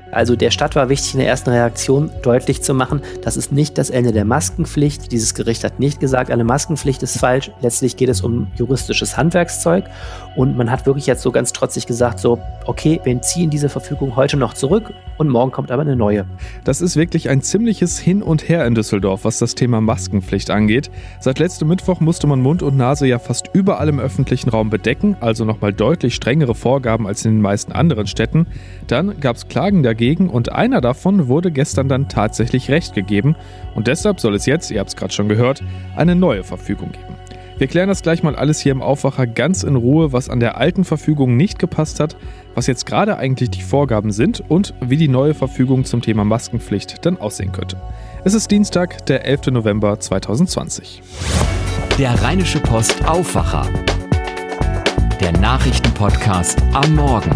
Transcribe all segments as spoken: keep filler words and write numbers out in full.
Also der Stadt war wichtig, in der ersten Reaktion deutlich zu machen, das ist nicht das Ende der Maskenpflicht. Dieses Gericht hat nicht gesagt, eine Maskenpflicht ist falsch. Letztlich geht es um juristisches Handwerkszeug. Und man hat wirklich jetzt so ganz trotzig gesagt, so, okay, wir ziehen diese Verfügung heute noch zurück und morgen kommt aber eine neue. Das ist wirklich ein ziemliches Hin und Her in Düsseldorf, was das Thema Maskenpflicht angeht. Seit letztem Mittwoch musste man Mund und Nase ja fast überall im öffentlichen Raum bedecken, also nochmal deutlich strengere Vorgaben als in den meisten anderen Städten. Dann gab es Klagen dagegen und einer davon wurde gestern dann tatsächlich recht gegeben. Und deshalb soll es jetzt, ihr habt es gerade schon gehört, eine neue Verfügung geben. Wir klären das gleich mal alles hier im Aufwacher ganz in Ruhe, was an der alten Verfügung nicht gepasst hat, was jetzt gerade eigentlich die Vorgaben sind und wie die neue Verfügung zum Thema Maskenpflicht dann aussehen könnte. Es ist Dienstag, der elfter November zweitausendzwanzig. Der Rheinische Post Aufwacher. Der Nachrichtenpodcast am Morgen.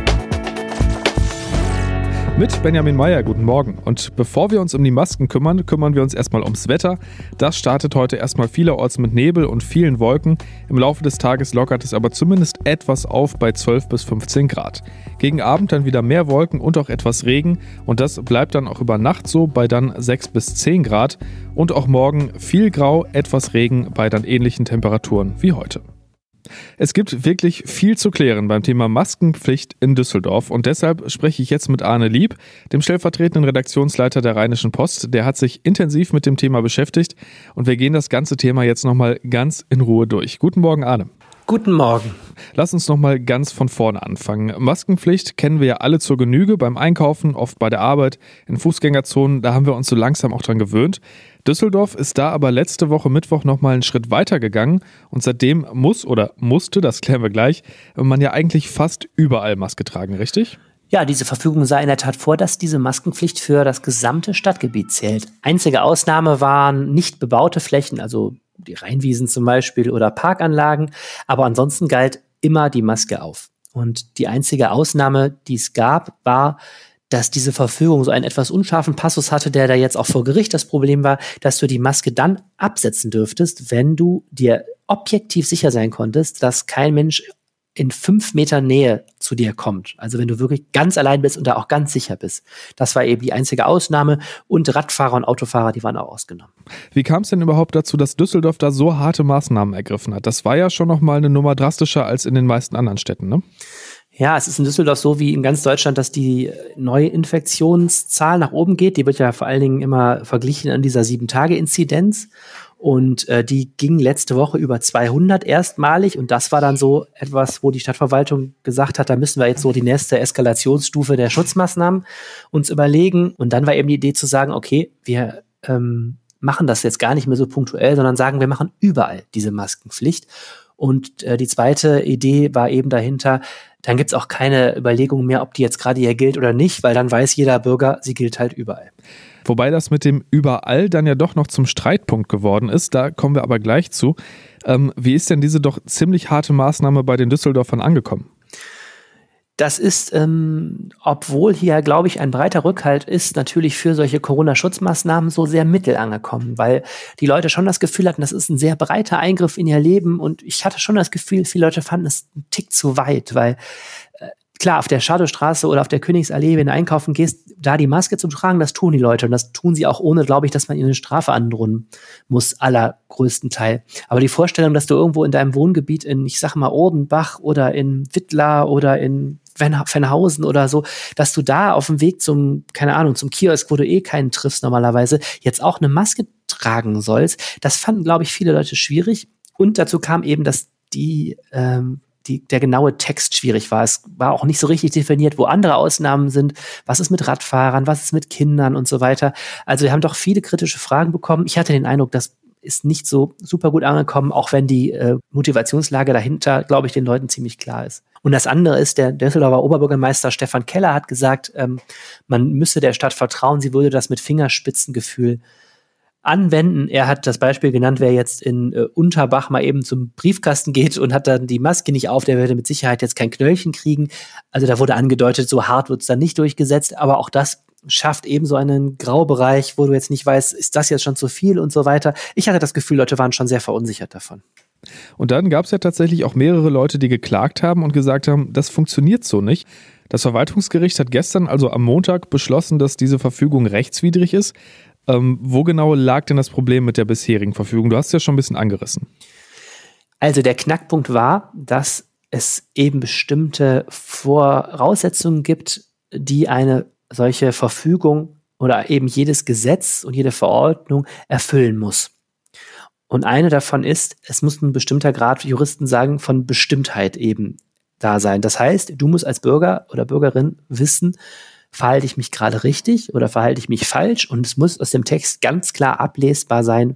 Mit Benjamin Meyer, guten Morgen. Und bevor wir uns um die Masken kümmern, kümmern wir uns erstmal ums Wetter. Das startet heute erstmal vielerorts mit Nebel und vielen Wolken. Im Laufe des Tages lockert es aber zumindest etwas auf bei zwölf bis fünfzehn Grad. Gegen Abend dann wieder mehr Wolken und auch etwas Regen. Und das bleibt dann auch über Nacht so bei dann sechs bis zehn Grad. Und auch morgen viel Grau, etwas Regen bei dann ähnlichen Temperaturen wie heute. Es gibt wirklich viel zu klären beim Thema Maskenpflicht in Düsseldorf und deshalb spreche ich jetzt mit Arne Lieb, dem stellvertretenden Redaktionsleiter der Rheinischen Post. Der hat sich intensiv mit dem Thema beschäftigt und wir gehen das ganze Thema jetzt nochmal ganz in Ruhe durch. Guten Morgen, Arne. Guten Morgen. Lass uns nochmal ganz von vorne anfangen. Maskenpflicht kennen wir ja alle zur Genüge beim Einkaufen, oft bei der Arbeit, in Fußgängerzonen, da haben wir uns so langsam auch dran gewöhnt. Düsseldorf ist da aber letzte Woche Mittwoch nochmal einen Schritt weiter gegangen und seitdem muss oder musste, das klären wir gleich, man ja eigentlich fast überall Maske tragen, richtig? Ja, diese Verfügung sah in der Tat vor, dass diese Maskenpflicht für das gesamte Stadtgebiet zählt. Einzige Ausnahme waren nicht bebaute Flächen, also die Rheinwiesen zum Beispiel oder Parkanlagen, aber ansonsten galt immer die Maske auf. Und die einzige Ausnahme, die es gab, war, dass diese Verfügung so einen etwas unscharfen Passus hatte, der da jetzt auch vor Gericht das Problem war, dass du die Maske dann absetzen dürftest, wenn du dir objektiv sicher sein konntest, dass kein Mensch in fünf Meter Nähe zu dir kommt. Also wenn du wirklich ganz allein bist und da auch ganz sicher bist. Das war eben die einzige Ausnahme und Radfahrer und Autofahrer, die waren auch ausgenommen. Wie kam es denn überhaupt dazu, dass Düsseldorf da so harte Maßnahmen ergriffen hat? Das war ja schon nochmal eine Nummer drastischer als in den meisten anderen Städten, ne? Ja, es ist in Düsseldorf so wie in ganz Deutschland, dass die Neuinfektionszahl nach oben geht. Die wird ja vor allen Dingen immer verglichen an dieser sieben Tage Inzidenz. Und äh, die ging letzte Woche über zweihundert erstmalig. Und das war dann so etwas, wo die Stadtverwaltung gesagt hat, da müssen wir jetzt so die nächste Eskalationsstufe der Schutzmaßnahmen uns überlegen. Und dann war eben die Idee zu sagen, okay, wir ähm, machen das jetzt gar nicht mehr so punktuell, sondern sagen, wir machen überall diese Maskenpflicht. Und äh, die zweite Idee war eben dahinter, dann gibt's auch keine Überlegung mehr, ob die jetzt gerade hier gilt oder nicht, weil dann weiß jeder Bürger, sie gilt halt überall. Wobei das mit dem überall dann ja doch noch zum Streitpunkt geworden ist, da kommen wir aber gleich zu. Ähm, wie ist denn diese doch ziemlich harte Maßnahme bei den Düsseldorfern angekommen? Das ist, ähm, obwohl hier, glaube ich, ein breiter Rückhalt ist, natürlich für solche Corona-Schutzmaßnahmen so sehr mittel angekommen, weil die Leute schon das Gefühl hatten, das ist ein sehr breiter Eingriff in ihr Leben und ich hatte schon das Gefühl, viele Leute fanden es einen Tick zu weit, weil äh, klar, auf der Schadowstraße oder auf der Königsallee, wenn du einkaufen gehst, da die Maske zu tragen, das tun die Leute und das tun sie auch ohne, glaube ich, dass man ihnen eine Strafe androhen muss, allergrößten Teil. Aber die Vorstellung, dass du irgendwo in deinem Wohngebiet in, ich sag mal, Ordenbach oder in Wittlar oder in Venhausen oder so, dass du da auf dem Weg zum, keine Ahnung, zum Kiosk, wo du eh keinen triffst normalerweise, jetzt auch eine Maske tragen sollst, das fanden, glaube ich, viele Leute schwierig. Und dazu kam eben, dass die, ähm, die, der genaue Text schwierig war. Es war auch nicht so richtig definiert, wo andere Ausnahmen sind. Was ist mit Radfahrern? Was ist mit Kindern und so weiter? Also wir haben doch viele kritische Fragen bekommen. Ich hatte den Eindruck, dass ist nicht so super gut angekommen, auch wenn die äh, Motivationslage dahinter, glaube ich, den Leuten ziemlich klar ist. Und das andere ist, der Düsseldorfer Oberbürgermeister Stefan Keller hat gesagt, ähm, man müsse der Stadt vertrauen, sie würde das mit Fingerspitzengefühl anwenden. Er hat das Beispiel genannt, wer jetzt in äh, Unterbach mal eben zum Briefkasten geht und hat dann die Maske nicht auf, der würde mit Sicherheit jetzt kein Knöllchen kriegen. Also da wurde angedeutet, so hart wird es dann nicht durchgesetzt, aber auch das schafft eben so einen Graubereich, wo du jetzt nicht weißt, ist das jetzt schon zu viel und so weiter. Ich hatte das Gefühl, Leute waren schon sehr verunsichert davon. Und dann gab es ja tatsächlich auch mehrere Leute, die geklagt haben und gesagt haben, das funktioniert so nicht. Das Verwaltungsgericht hat gestern, also am Montag, beschlossen, dass diese Verfügung rechtswidrig ist. Ähm, wo genau lag denn das Problem mit der bisherigen Verfügung? Du hast es ja schon ein bisschen angerissen. Also der Knackpunkt war, dass es eben bestimmte Voraussetzungen gibt, die eine solche Verfügung oder eben jedes Gesetz und jede Verordnung erfüllen muss. Und eine davon ist, es muss ein bestimmter Grad, Juristen sagen, von Bestimmtheit eben da sein. Das heißt, du musst als Bürger oder Bürgerin wissen, verhalte ich mich gerade richtig oder verhalte ich mich falsch? Und es muss aus dem Text ganz klar ablesbar sein,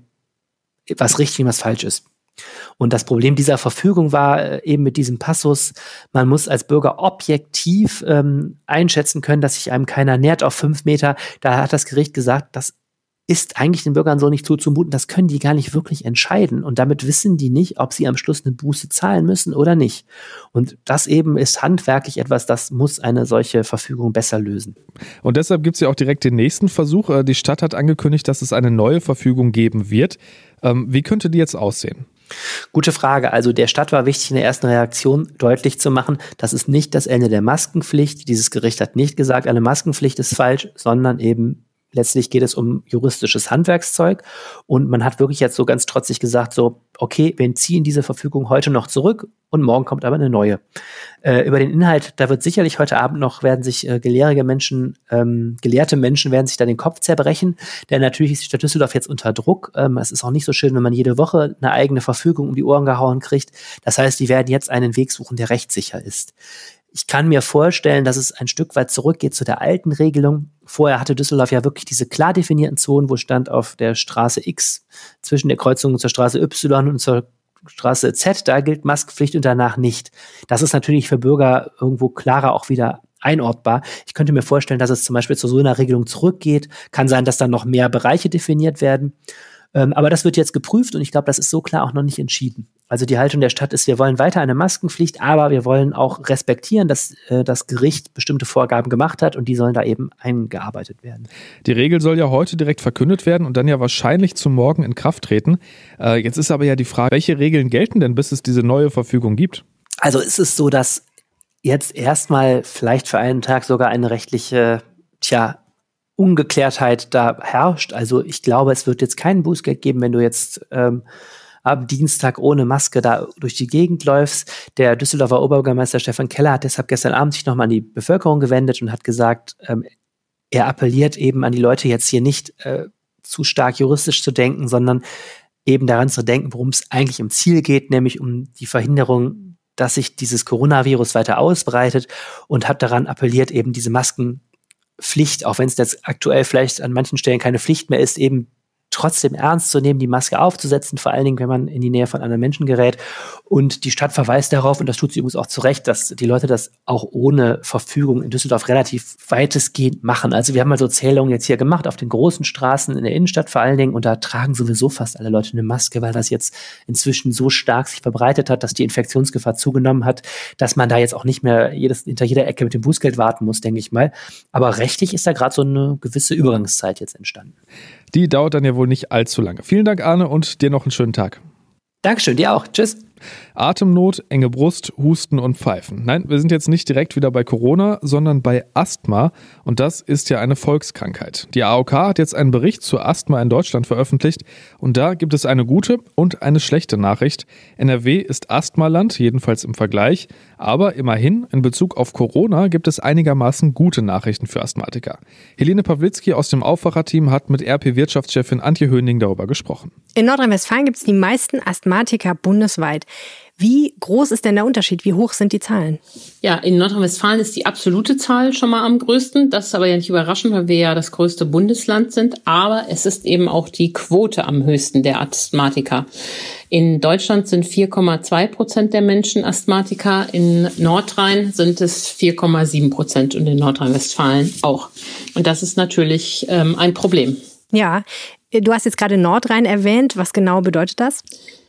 was richtig und was falsch ist. Und das Problem dieser Verfügung war äh, eben mit diesem Passus, man muss als Bürger objektiv ähm, einschätzen können, dass sich einem keiner nähert auf fünf Meter. Da hat das Gericht gesagt, das ist eigentlich den Bürgern so nicht zuzumuten, das können die gar nicht wirklich entscheiden. Und damit wissen die nicht, ob sie am Schluss eine Buße zahlen müssen oder nicht. Und das eben ist handwerklich etwas, das muss eine solche Verfügung besser lösen. Und deshalb gibt es ja auch direkt den nächsten Versuch. Die Stadt hat angekündigt, dass es eine neue Verfügung geben wird. Ähm, wie könnte die jetzt aussehen? Gute Frage. Also der Stadt war wichtig, in der ersten Reaktion deutlich zu machen, das ist nicht das Ende der Maskenpflicht. Dieses Gericht hat nicht gesagt, eine Maskenpflicht ist falsch, sondern eben letztlich geht es um juristisches Handwerkszeug und man hat wirklich jetzt so ganz trotzig gesagt, so, okay, wir ziehen diese Verfügung heute noch zurück und morgen kommt aber eine neue. Äh, über den Inhalt, da wird sicherlich heute Abend noch, werden sich äh, gelehrige Menschen, ähm, gelehrte Menschen werden sich da den Kopf zerbrechen, denn natürlich ist die Stadt Düsseldorf jetzt unter Druck. Ähm, es ist auch nicht so schön, wenn man jede Woche eine eigene Verfügung um die Ohren gehauen kriegt. Das heißt, die werden jetzt einen Weg suchen, der rechtssicher ist. Ich kann mir vorstellen, dass es ein Stück weit zurückgeht zu der alten Regelung. Vorher hatte Düsseldorf ja wirklich diese klar definierten Zonen, wo stand auf der Straße X zwischen der Kreuzung zur Straße Y und zur Straße Z, da gilt Maskenpflicht und danach nicht. Das ist natürlich für Bürger irgendwo klarer auch wieder einordbar. Ich könnte mir vorstellen, dass es zum Beispiel zu so einer Regelung zurückgeht. Kann sein, dass dann noch mehr Bereiche definiert werden. Ähm, aber das wird jetzt geprüft und ich glaube, das ist so klar auch noch nicht entschieden. Also die Haltung der Stadt ist, wir wollen weiter eine Maskenpflicht, aber wir wollen auch respektieren, dass äh, das Gericht bestimmte Vorgaben gemacht hat und die sollen da eben eingearbeitet werden. Die Regel soll ja heute direkt verkündet werden und dann ja wahrscheinlich zum Morgen in Kraft treten. Äh, jetzt ist aber ja die Frage, welche Regeln gelten denn, bis es diese neue Verfügung gibt? Also es ist so, dass jetzt erstmal vielleicht für einen Tag sogar eine rechtliche, tja, Ungeklärtheit da herrscht. Also ich glaube, es wird jetzt kein Bußgeld geben, wenn du jetzt ähm, am Dienstag ohne Maske da durch die Gegend läufst. Der Düsseldorfer Oberbürgermeister Stefan Keller hat deshalb gestern Abend sich nochmal an die Bevölkerung gewendet und hat gesagt, ähm, er appelliert eben an die Leute jetzt hier nicht äh, zu stark juristisch zu denken, sondern eben daran zu denken, worum es eigentlich im Ziel geht, nämlich um die Verhinderung, dass sich dieses Coronavirus weiter ausbreitet und hat daran appelliert, eben diese Maskenpflicht, auch wenn es jetzt aktuell vielleicht an manchen Stellen keine Pflicht mehr ist, eben trotzdem ernst zu nehmen, die Maske aufzusetzen, vor allen Dingen, wenn man in die Nähe von anderen Menschen gerät. Und die Stadt verweist darauf, und das tut sie übrigens auch zu Recht, dass die Leute das auch ohne Verfügung in Düsseldorf relativ weitestgehend machen. Also wir haben mal so Zählungen jetzt hier gemacht auf den großen Straßen in der Innenstadt vor allen Dingen und da tragen sowieso fast alle Leute eine Maske, weil das jetzt inzwischen so stark sich verbreitet hat, dass die Infektionsgefahr zugenommen hat, dass man da jetzt auch nicht mehr jedes, hinter jeder Ecke mit dem Bußgeld warten muss, denke ich mal. Aber rechtlich ist da gerade so eine gewisse Übergangszeit jetzt entstanden. Die dauert dann ja wohl nicht allzu lange. Vielen Dank, Arne, und dir noch einen schönen Tag. Dankeschön, dir auch. Tschüss. Atemnot, enge Brust, Husten und Pfeifen. Nein, wir sind jetzt nicht direkt wieder bei Corona, sondern bei Asthma. Und das ist ja eine Volkskrankheit. Die A O K hat jetzt einen Bericht zur Asthma in Deutschland veröffentlicht. Und da gibt es eine gute und eine schlechte Nachricht. N R W ist Asthmaland, jedenfalls im Vergleich. Aber immerhin, in Bezug auf Corona gibt es einigermaßen gute Nachrichten für Asthmatiker. Helene Pawlitzki aus dem Aufwacherteam hat mit R P-Wirtschaftschefin Antje Höning darüber gesprochen. In Nordrhein-Westfalen gibt es die meisten Asthmatiker bundesweit. Wie groß ist denn der Unterschied? Wie hoch sind die Zahlen? Ja, in Nordrhein-Westfalen ist die absolute Zahl schon mal am größten. Das ist aber ja nicht überraschend, weil wir ja das größte Bundesland sind. Aber es ist eben auch die Quote am höchsten der Asthmatiker. In Deutschland sind vier Komma zwei Prozent der Menschen Asthmatiker. In Nordrhein sind es vier Komma sieben Prozent und in Nordrhein-Westfalen auch. Und das ist natürlich ähm, ein Problem. Ja, du hast jetzt gerade Nordrhein erwähnt. Was genau bedeutet das?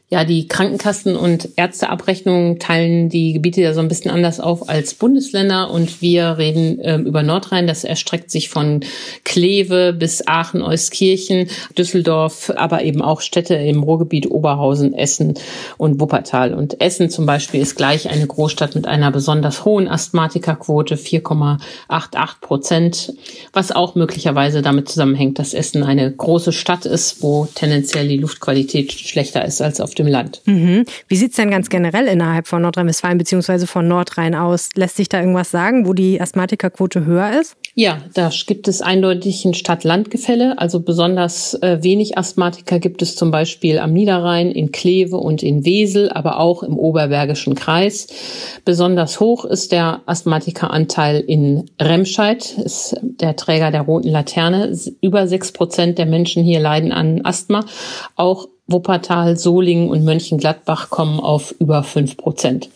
Ja, die Krankenkassen und Ärzteabrechnungen teilen die Gebiete ja so ein bisschen anders auf als Bundesländer. Und wir reden äh, über Nordrhein. Das erstreckt sich von Kleve bis Aachen, Euskirchen, Düsseldorf, aber eben auch Städte im Ruhrgebiet, Oberhausen, Essen und Wuppertal. Und Essen zum Beispiel ist gleich eine Großstadt mit einer besonders hohen Asthmatikerquote, vier Komma achtundachtzig Prozent, was auch möglicherweise damit zusammenhängt, dass Essen eine große Stadt ist, wo tendenziell die Luftqualität schlechter ist als auf dem Land. Mhm. Wie sieht es denn ganz generell innerhalb von Nordrhein-Westfalen bzw. von Nordrhein aus? Lässt sich da irgendwas sagen, wo die Asthmatikerquote höher ist? Ja, da gibt es eindeutig ein Stadt-Land-Gefälle. Also besonders äh, wenig Asthmatiker gibt es zum Beispiel am Niederrhein, in Kleve und in Wesel, aber auch im Oberbergischen Kreis. Besonders hoch ist der Asthmatikeranteil in Remscheid, ist der Träger der roten Laterne. Über sechs Prozent der Menschen hier leiden an Asthma. Auch Wuppertal, Solingen und Mönchengladbach kommen auf über fünf Prozent.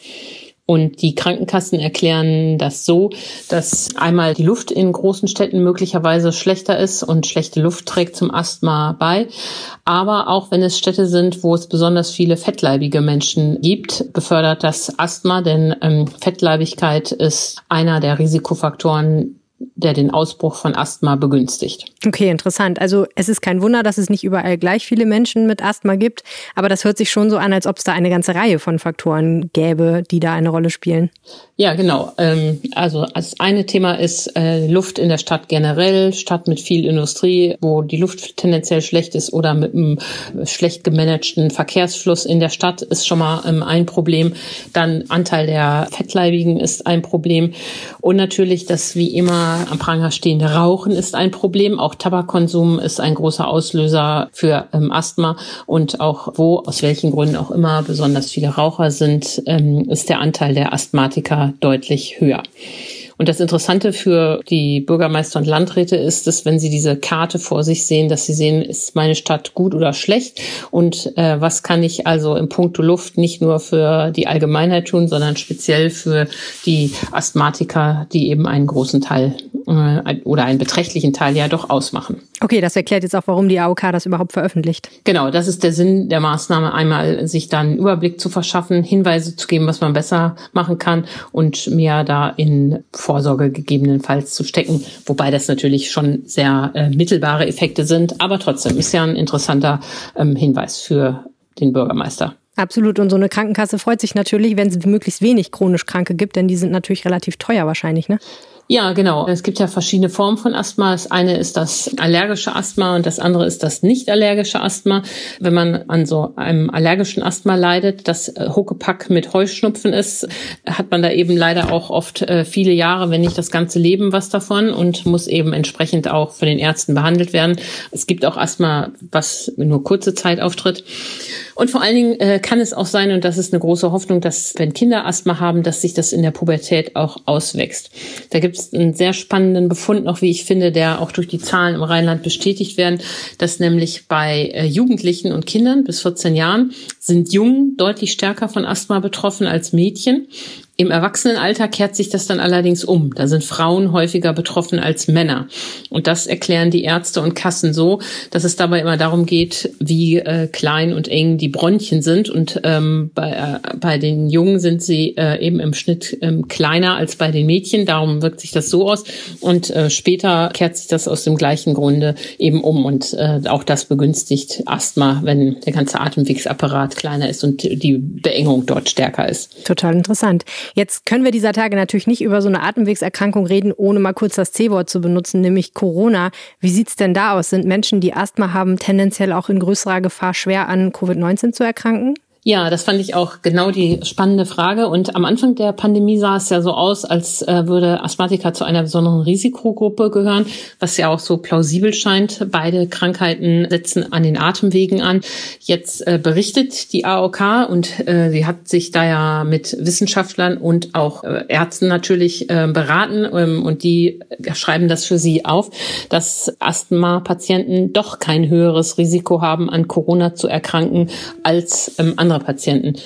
Und die Krankenkassen erklären das so, dass einmal die Luft in großen Städten möglicherweise schlechter ist und schlechte Luft trägt zum Asthma bei. Aber auch wenn es Städte sind, wo es besonders viele fettleibige Menschen gibt, befördert das Asthma, denn ähm, Fettleibigkeit ist einer der Risikofaktoren, der den Ausbruch von Asthma begünstigt. Okay, interessant. Also es ist kein Wunder, dass es nicht überall gleich viele Menschen mit Asthma gibt, aber das hört sich schon so an, als ob es da eine ganze Reihe von Faktoren gäbe, die da eine Rolle spielen. Ja, genau. Also das eine Thema ist Luft in der Stadt generell, Stadt mit viel Industrie, wo die Luft tendenziell schlecht ist oder mit einem schlecht gemanagten Verkehrsfluss in der Stadt ist schon mal ein Problem. Dann Anteil der Fettleibigen ist ein Problem und natürlich das wie immer am Pranger stehende Rauchen ist ein Problem. Auch Tabakkonsum ist ein großer Auslöser für ähm, Asthma. Und auch wo, aus welchen Gründen auch immer, besonders viele Raucher sind, ähm, ist der Anteil der Asthmatiker deutlich höher. Und das Interessante für die Bürgermeister und Landräte ist, dass wenn sie diese Karte vor sich sehen, dass sie sehen, ist meine Stadt gut oder schlecht und äh, was kann ich also im Puncto Luft nicht nur für die Allgemeinheit tun, sondern speziell für die Asthmatiker, die eben einen großen Teil äh, oder einen beträchtlichen Teil ja doch ausmachen. Okay, das erklärt jetzt auch, warum die A O K das überhaupt veröffentlicht. Genau, das ist der Sinn der Maßnahme, einmal sich da einen Überblick zu verschaffen, Hinweise zu geben, was man besser machen kann und mehr da in Vorsorge gegebenenfalls zu stecken, wobei das natürlich schon sehr äh, mittelbare Effekte sind, aber trotzdem ist ja ein interessanter ähm, Hinweis für den Bürgermeister. Absolut. Und so eine Krankenkasse freut sich natürlich, wenn es möglichst wenig chronisch Kranke gibt, denn die sind natürlich relativ teuer wahrscheinlich, ne? Ja, genau. Es gibt ja verschiedene Formen von Asthma. Das eine ist das allergische Asthma und das andere ist das nicht allergische Asthma. Wenn man an so einem allergischen Asthma leidet, das Huckepack mit Heuschnupfen ist, hat man da eben leider auch oft viele Jahre, wenn nicht das ganze Leben was davon und muss eben entsprechend auch von den Ärzten behandelt werden. Es gibt auch Asthma, was nur kurze Zeit auftritt. Und vor allen Dingen äh, kann es auch sein, und das ist eine große Hoffnung, dass wenn Kinder Asthma haben, dass sich das in der Pubertät auch auswächst. Da gibt es einen sehr spannenden Befund noch, wie ich finde, der auch durch die Zahlen im Rheinland bestätigt werden, dass nämlich bei äh, Jugendlichen und Kindern bis vierzehn Jahren sind Jungen deutlich stärker von Asthma betroffen als Mädchen. Im Erwachsenenalter kehrt sich das dann allerdings um. Da sind Frauen häufiger betroffen als Männer. Und das erklären die Ärzte und Kassen so, dass es dabei immer darum geht, wie äh, klein und eng die Bronchien sind. Und ähm, bei, äh, bei den Jungen sind sie äh, eben im Schnitt ähm, kleiner als bei den Mädchen. Darum wirkt sich das so aus. Und äh, später kehrt sich das aus dem gleichen Grunde eben um. Und äh, auch das begünstigt Asthma, wenn der ganze Atemwegsapparat kleiner ist und die Beengung dort stärker ist. Total interessant. Jetzt können wir dieser Tage natürlich nicht über so eine Atemwegserkrankung reden, ohne mal kurz das C-Wort zu benutzen, nämlich Corona. Wie sieht's denn da aus? Sind Menschen, die Asthma haben, tendenziell auch in größerer Gefahr, schwer an Covid neunzehn zu erkranken? Ja, das fand ich auch genau die spannende Frage. Und am Anfang der Pandemie sah es ja so aus, als äh, würde Asthmatiker zu einer besonderen Risikogruppe gehören, was ja auch so plausibel scheint. Beide Krankheiten setzen an den Atemwegen an. Jetzt äh, berichtet die A O K und äh, sie hat sich da ja mit Wissenschaftlern und auch äh, Ärzten natürlich äh, beraten ähm, und die äh, schreiben das für sie auf, dass Asthma-Patienten doch kein höheres Risiko haben, an Corona zu erkranken als ähm, andere Patienten.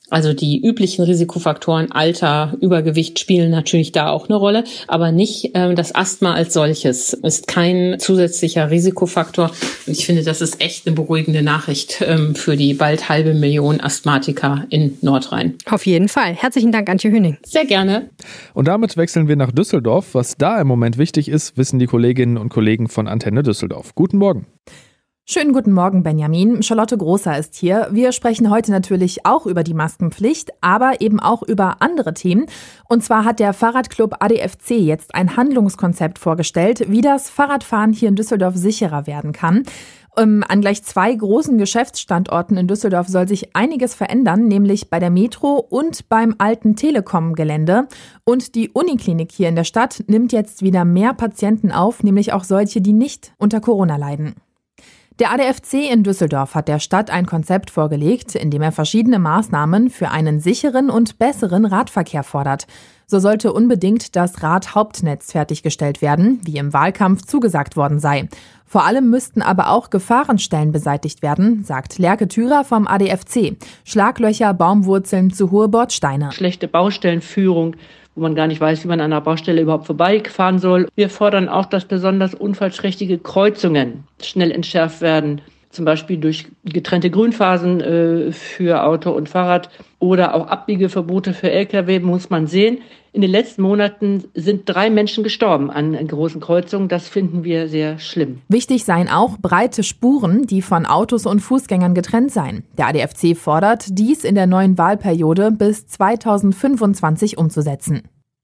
Also die üblichen Risikofaktoren, Alter, Übergewicht spielen natürlich da auch eine Rolle, aber nicht ähm, das Asthma als solches ist kein zusätzlicher Risikofaktor. Und ich finde, das ist echt eine beruhigende Nachricht ähm, für die bald halbe Million Asthmatiker in Nordrhein. Auf jeden Fall. Herzlichen Dank, Antje Höning. Sehr gerne. Und damit wechseln wir nach Düsseldorf. Was da im Moment wichtig ist, wissen die Kolleginnen und Kollegen von Antenne Düsseldorf. Guten Morgen. Schönen guten Morgen, Benjamin. Charlotte Großer ist hier. Wir sprechen heute natürlich auch über die Maskenpflicht, aber eben auch über andere Themen. Und zwar hat der Fahrradclub A D F C jetzt ein Handlungskonzept vorgestellt, wie das Fahrradfahren hier in Düsseldorf sicherer werden kann. Um, an gleich zwei großen Geschäftsstandorten in Düsseldorf soll sich einiges verändern, nämlich bei der Metro und beim alten Telekom-Gelände. Und die Uniklinik hier in der Stadt nimmt jetzt wieder mehr Patienten auf, nämlich auch solche, die nicht unter Corona leiden. Der A D F C in Düsseldorf hat der Stadt ein Konzept vorgelegt, in dem er verschiedene Maßnahmen für einen sicheren und besseren Radverkehr fordert. So sollte unbedingt das Radhauptnetz fertiggestellt werden, wie im Wahlkampf zugesagt worden sei. Vor allem müssten aber auch Gefahrenstellen beseitigt werden, sagt Lerke Thürer vom A D F C. Schlaglöcher, Baumwurzeln, zu hohe Bordsteine. Schlechte Baustellenführung, wo man gar nicht weiß, wie man an einer Baustelle überhaupt vorbeifahren soll. Wir fordern auch, dass besonders unfallträchtige Kreuzungen schnell entschärft werden. Zum Beispiel durch getrennte Grünphasen äh, für Auto und Fahrrad oder auch Abbiegeverbote für L K W, muss man sehen. In den letzten Monaten sind drei Menschen gestorben an großen Kreuzungen. Das finden wir sehr schlimm. Wichtig seien auch breite Spuren, die von Autos und Fußgängern getrennt seien. Der A D F C fordert, dies in der neuen Wahlperiode bis zweitausendfünfundzwanzig umzusetzen.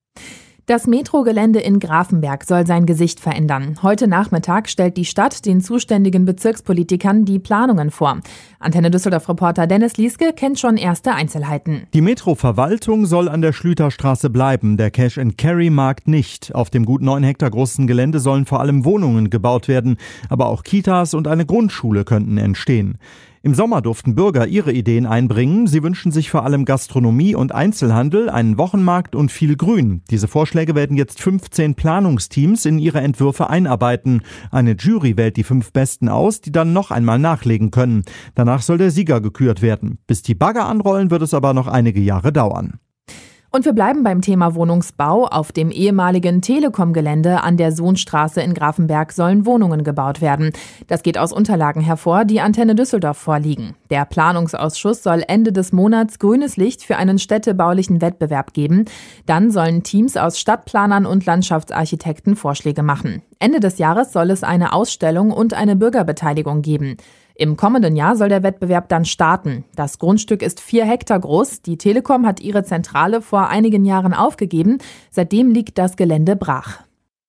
Das Metrogelände in Grafenberg soll sein Gesicht verändern. Heute Nachmittag stellt die Stadt den zuständigen Bezirkspolitikern die Planungen vor. Antenne Düsseldorf-Reporter Dennis Lieske kennt schon erste Einzelheiten. Die Metroverwaltung soll an der Schlüterstraße bleiben, der Cash-and-Carry-Markt nicht. Auf dem gut neun Hektar großen Gelände sollen vor allem Wohnungen gebaut werden, aber auch Kitas und eine Grundschule könnten entstehen. Im Sommer durften Bürger ihre Ideen einbringen. Sie wünschen sich vor allem Gastronomie und Einzelhandel, einen Wochenmarkt und viel Grün. Diese Vorschläge werden jetzt fünfzehn Planungsteams in ihre Entwürfe einarbeiten. Eine Jury wählt die fünf Besten aus, die dann noch einmal nachlegen können. Danach soll der Sieger gekürt werden. Bis die Bagger anrollen, wird es aber noch einige Jahre dauern. Und wir bleiben beim Thema Wohnungsbau. Auf dem ehemaligen Telekom-Gelände an der Sohnstraße in Grafenberg sollen Wohnungen gebaut werden. Das geht aus Unterlagen hervor, die Antenne Düsseldorf vorliegen. Der Planungsausschuss soll Ende des Monats grünes Licht für einen städtebaulichen Wettbewerb geben. Dann sollen Teams aus Stadtplanern und Landschaftsarchitekten Vorschläge machen. Ende des Jahres soll es eine Ausstellung und eine Bürgerbeteiligung geben. Im kommenden Jahr soll der Wettbewerb dann starten. Das Grundstück ist vier Hektar groß. Die Telekom hat ihre Zentrale vor einigen Jahren aufgegeben. Seitdem liegt das Gelände brach.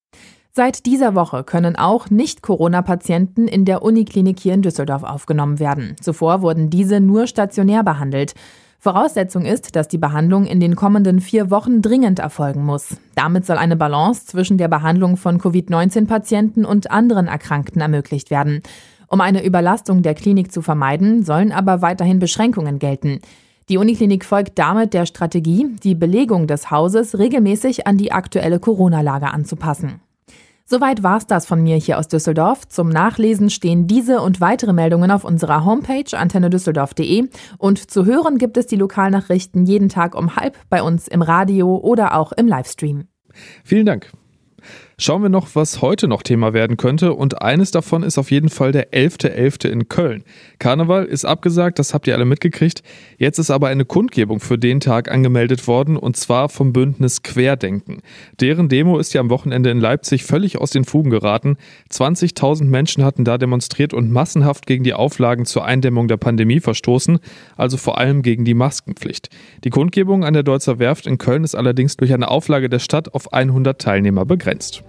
Seit dieser Woche können auch Nicht-Corona-Patienten in der Uniklinik hier in Düsseldorf aufgenommen werden. Zuvor wurden diese nur stationär behandelt. Voraussetzung ist, dass die Behandlung in den kommenden vier Wochen dringend erfolgen muss. Damit soll eine Balance zwischen der Behandlung von Covid neunzehn Patienten und anderen Erkrankten ermöglicht werden. Um eine Überlastung der Klinik zu vermeiden, sollen aber weiterhin Beschränkungen gelten. Die Uniklinik folgt damit der Strategie, die Belegung des Hauses regelmäßig an die aktuelle Corona-Lage anzupassen. Soweit war's das von mir hier aus Düsseldorf. Zum Nachlesen stehen diese und weitere Meldungen auf unserer Homepage antenne düsseldorf punkt de und zu hören gibt es die Lokalnachrichten jeden Tag um halb bei uns im Radio oder auch im Livestream. Vielen Dank. Schauen wir noch, was heute noch Thema werden könnte, und eines davon ist auf jeden Fall der elfter elfter in Köln. Karneval ist abgesagt, das habt ihr alle mitgekriegt. Jetzt ist aber eine Kundgebung für den Tag angemeldet worden, und zwar vom Bündnis Querdenken. Deren Demo ist ja am Wochenende in Leipzig völlig aus den Fugen geraten. zwanzigtausend Menschen hatten da demonstriert und massenhaft gegen die Auflagen zur Eindämmung der Pandemie verstoßen, also vor allem gegen die Maskenpflicht. Die Kundgebung an der Deutzer Werft in Köln ist allerdings durch eine Auflage der Stadt auf hundert Teilnehmer begrenzt.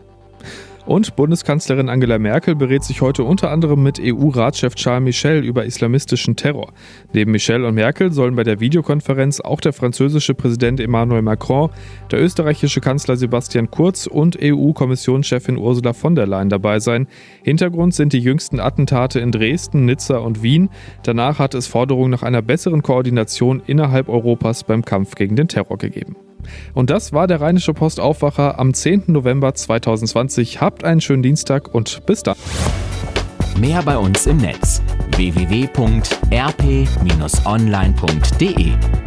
Und Bundeskanzlerin Angela Merkel berät sich heute unter anderem mit E U-Ratschef Charles Michel über islamistischen Terror. Neben Michel und Merkel sollen bei der Videokonferenz auch der französische Präsident Emmanuel Macron, der österreichische Kanzler Sebastian Kurz und E U-Kommissionschefin Ursula von der Leyen dabei sein. Hintergrund sind die jüngsten Attentate in Dresden, Nizza und Wien. Danach hat es Forderungen nach einer besseren Koordination innerhalb Europas beim Kampf gegen den Terror gegeben. Und das war der Rheinische Post Aufwacher am zehnten November zweitausendzwanzig. Habt einen schönen Dienstag und bis dann. Mehr bei uns im Netz w w w punkt r p Bindestrich online punkt de